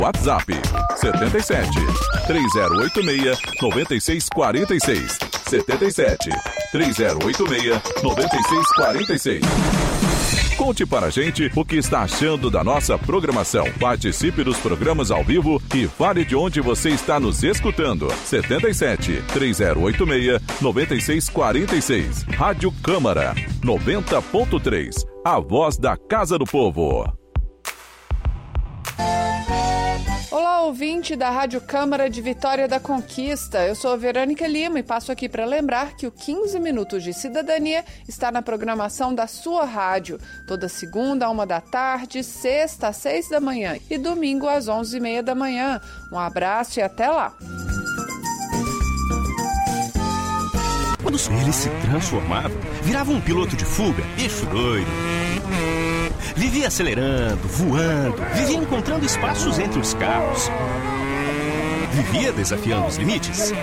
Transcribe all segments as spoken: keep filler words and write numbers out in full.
WhatsApp setenta e sete, três zero oito seis, nove seis quatro seis. setenta e sete, três zero oito seis, nove seis quatro seis. Conte para a gente o que está achando da nossa programação. Participe dos programas ao vivo e fale de onde você está nos escutando. setenta e sete, três zero oito seis, nove seis quatro seis. Rádio Câmara noventa ponto três. A voz da Casa do Povo. Olá, ouvinte da Rádio Câmara de Vitória da Conquista. Eu sou a Verônica Lima e passo aqui para lembrar que o quinze Minutos de Cidadania está na programação da sua rádio. Toda segunda, à uma da tarde, sexta, às seis da manhã e domingo, às onze e meia da manhã. Um abraço e até lá. Quando ele se transformava, virava um piloto de fuga, bicho doido. Vivia acelerando, voando, vivia encontrando espaços entre os carros. Vivia desafiando os limites.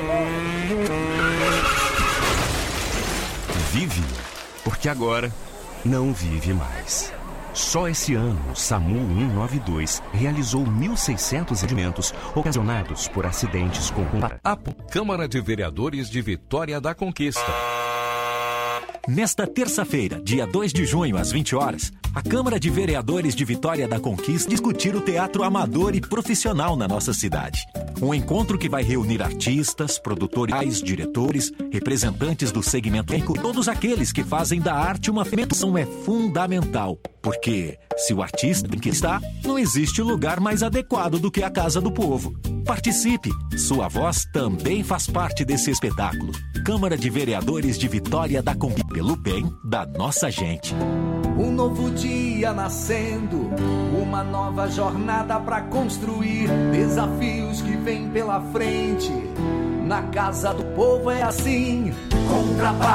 Vive, porque agora não vive mais. Só esse ano, o SAMU cento e noventa e dois realizou mil e seiscentos atendimentos ocasionados por acidentes com... A Câmara de Vereadores de Vitória da Conquista. Nesta terça-feira, dia dois de junho, às vinte horas, a Câmara de Vereadores de Vitória da Conquista discutir o teatro amador e profissional na nossa cidade. Um encontro que vai reunir artistas, produtores, diretores, representantes do segmento e todos aqueles que fazem da arte uma fermentação é fundamental. Porque, se o artista tem que estar, não existe lugar mais adequado do que a Casa do Povo. Participe! Sua voz também faz parte desse espetáculo. Câmara de Vereadores de Vitória da Conquista, pelo bem da nossa gente. Um novo dia nascendo, uma nova jornada pra construir, desafios que vêm pela frente. Na Casa do Povo é assim, com trabalho.